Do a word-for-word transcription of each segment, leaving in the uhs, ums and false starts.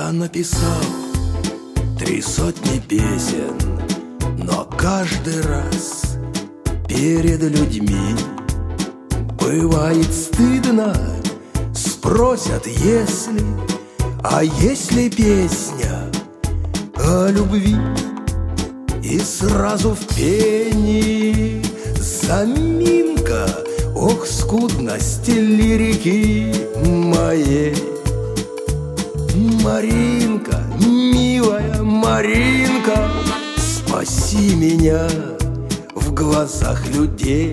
Я написал три сотни песен, но каждый раз перед людьми бывает стыдно. Спросят, если, а если песня о любви, и сразу в пении заминка. Ох, скудность лирики моей. Маринка, милая Маринка, спаси меня в глазах людей.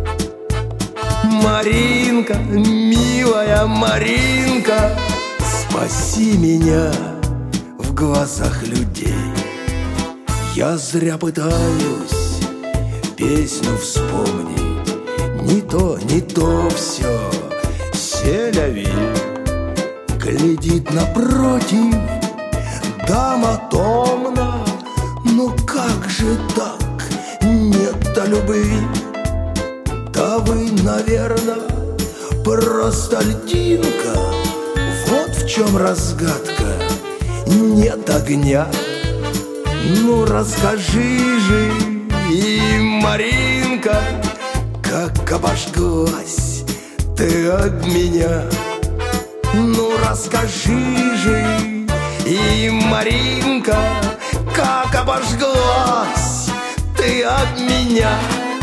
Маринка, милая Маринка, спаси меня в глазах людей. Я зря пытаюсь песню вспомнить, не то, не то все, селяви. Глядит напротив дама томна. Ну как же так, нет-то любви? Да вы, наверное, просто льдинка. Вот в чем разгадка, нет огня. Ну расскажи же, и Маринка, как обожглась ты от меня. Ну расскажи же, и Маринка, как обожглась ты от меня.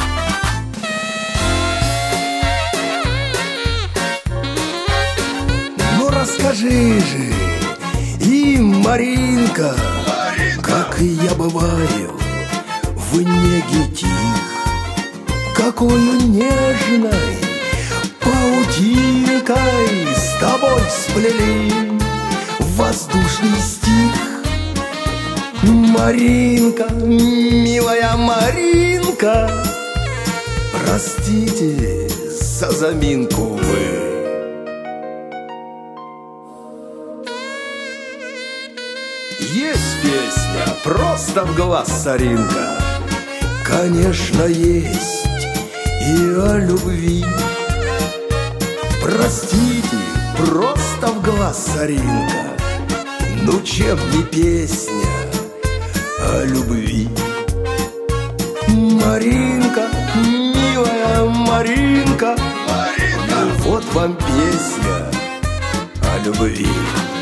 Ну расскажи же, и Маринка, Маринка, как я бываю в неге тих, какою нежной паутинкой с тобой сплели воздушный стих. Маринка, милая Маринка, простите за заминку вы. Есть песня «Просто в глаз соринка». Конечно, есть и о любви. Простите, просто в глаз соринка. Ну чем не песня о любви? Маринка, милая Маринка, Маринка. Ну вот вам песня о любви.